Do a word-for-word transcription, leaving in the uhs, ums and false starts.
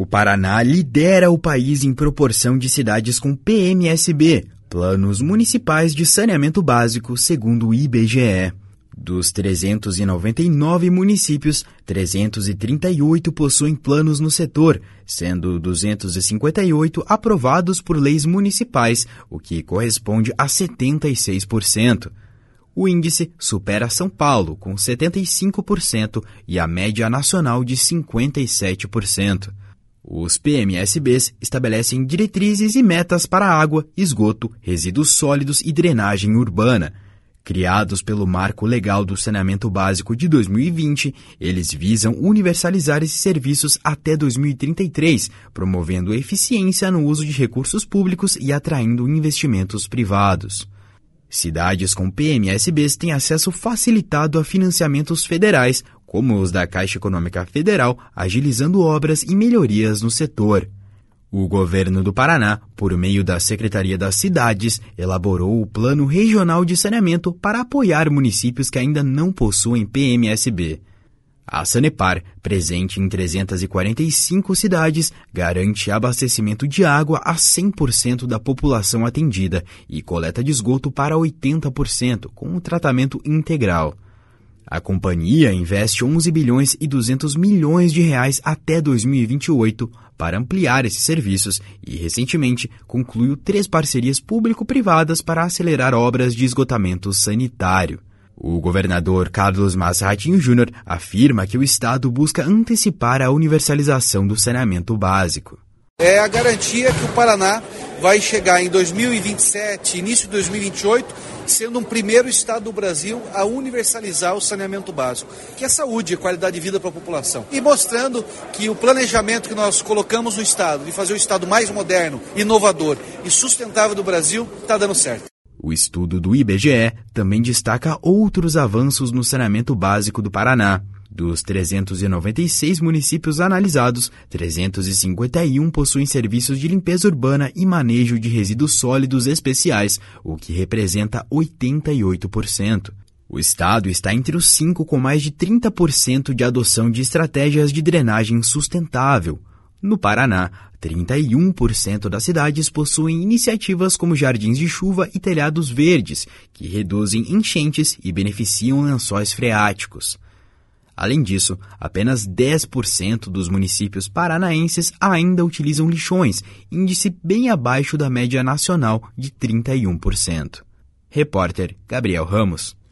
O Paraná lidera o país em proporção de cidades com P M S B, Planos Municipais de Saneamento Básico, segundo o I B G E. Dos trezentos e noventa e nove municípios, trezentos e trinta e oito possuem planos no setor, sendo duzentos e cinquenta e oito aprovados por leis municipais, o que corresponde a setenta e seis por cento. O índice supera São Paulo, com setenta e cinco por cento, e a média nacional de cinquenta e sete por cento. Os P M S Bs estabelecem diretrizes e metas para água, esgoto, resíduos sólidos e drenagem urbana. Criados pelo Marco Legal do Saneamento Básico de dois mil e vinte, eles visam universalizar esses serviços até dois mil e trinta e três, promovendo eficiência no uso de recursos públicos e atraindo investimentos privados. Cidades com P M S Bs têm acesso facilitado a financiamentos federais, como os da Caixa Econômica Federal, agilizando obras e melhorias no setor. O governo do Paraná, por meio da Secretaria das Cidades, elaborou o Plano Regional de Saneamento para apoiar municípios que ainda não possuem P M S B. A Sanepar, presente em trezentas e quarenta e cinco cidades, garante abastecimento de água a cem por cento da população atendida e coleta de esgoto para oitenta por cento, com um tratamento integral. A companhia investe onze bilhões e duzentos milhões de reais até dois mil e vinte e oito para ampliar esses serviços e, recentemente, concluiu três parcerias público-privadas para acelerar obras de esgotamento sanitário. O governador Carlos Massa Ratinho Júnior afirma que o Estado busca antecipar a universalização do saneamento básico. É a garantia que o Paraná vai chegar em dois mil e vinte e sete, início de dois mil e vinte e oito, sendo um primeiro estado do Brasil a universalizar o saneamento básico, que é saúde e qualidade de vida para a população. E mostrando que o planejamento que nós colocamos no estado, de fazer o estado mais moderno, inovador e sustentável do Brasil, está dando certo. O estudo do I B G E também destaca outros avanços no saneamento básico do Paraná. Dos trezentos e noventa e seis municípios analisados, trezentos e cinquenta e um possuem serviços de limpeza urbana e manejo de resíduos sólidos especiais, o que representa oitenta e oito por cento. O estado está entre os cinco com mais de trinta por cento de adoção de estratégias de drenagem sustentável. No Paraná, trinta e um por cento das cidades possuem iniciativas como jardins de chuva e telhados verdes, que reduzem enchentes e beneficiam lençóis freáticos. Além disso, apenas dez por cento dos municípios paranaenses ainda utilizam lixões, índice bem abaixo da média nacional de trinta e um por cento. Repórter Gabriel Ramos.